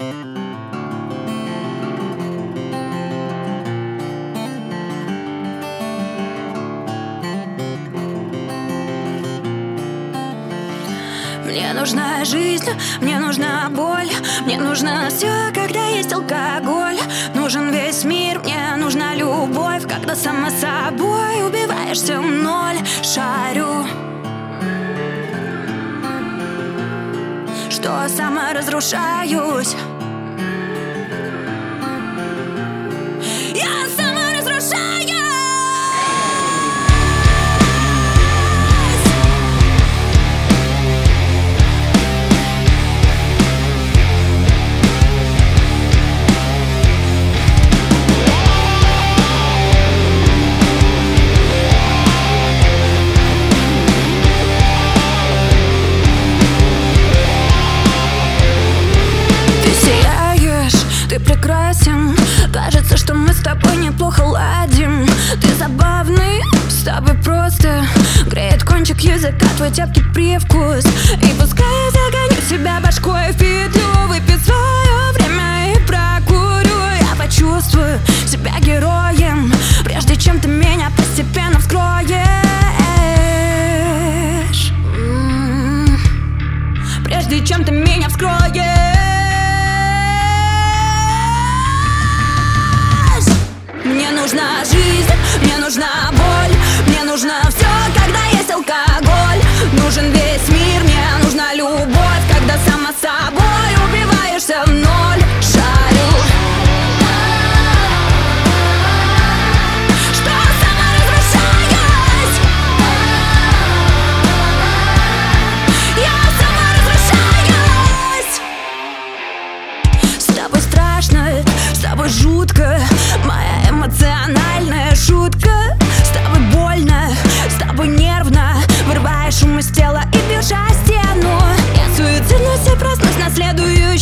Мне нужна жизнь, мне нужна боль, мне нужно все, когда есть алкоголь. Нужен весь мир, мне нужна любовь, когда сама собой убиваешься в ноль. Шарю, что саморазрушаюсь. Я саморазрушаюсь. Ты прекрасен, кажется, что мы с тобой неплохо ладим. Ты забавный, с тобой просто греет кончик языка твой терпкий привкус. И пускай я загоню себя башкой в петлю, выпью свое время и прокурю. Я почувствую себя героем, прежде чем ты меня постепенно вскроешь. Прежде чем ты меня вскроешь. Мне нужна жизнь, мне нужна боль, мне нужно все, когда есть алкоголь. Нужен весь мир, мне нужна любовь, когда сама собой убиваешься в ноль. Шарю, что саморазрушаюсь. Я саморазрушаюсь. С тобой страшно, с тобой жутко, моя эмоциональная шутка. С тобой больно, с тобой нервно, вырываешь ум из тела и бьешь о стену. Я суицидно все проснусь на следующий